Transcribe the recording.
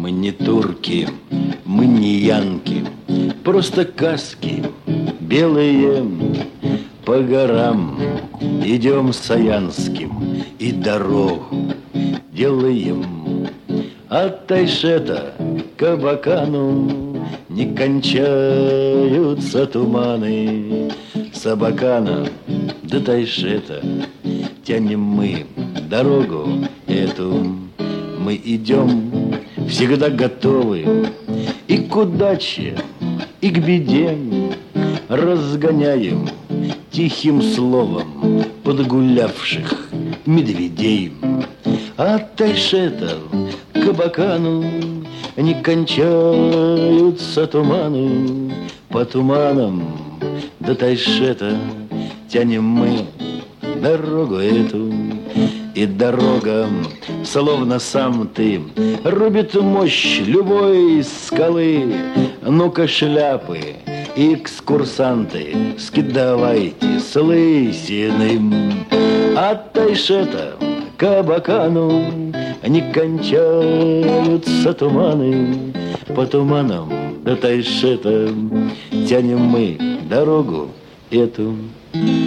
Мы не турки, мы не янки, просто каски белые. По горам идем саянским и дорогу делаем. От Тайшета к Абакану не кончаются туманы. С Абакана до Тайшета тянем мы дорогу эту. Мы идем всегда готовы и к удаче, и к беде. Разгоняем тихим словом подгулявших медведей. От Тайшета к Абакану не кончаются туманы. По туманам до Тайшета тянем мы дорогу эту. И дорога, словно сам ты, рубит мощь любой скалы. Ну-ка, шляпы и экскурсанты, скидывайте с лысины. От Тайшета к Абакану не кончаются туманы. По туманам до Тайшета тянем мы дорогу эту.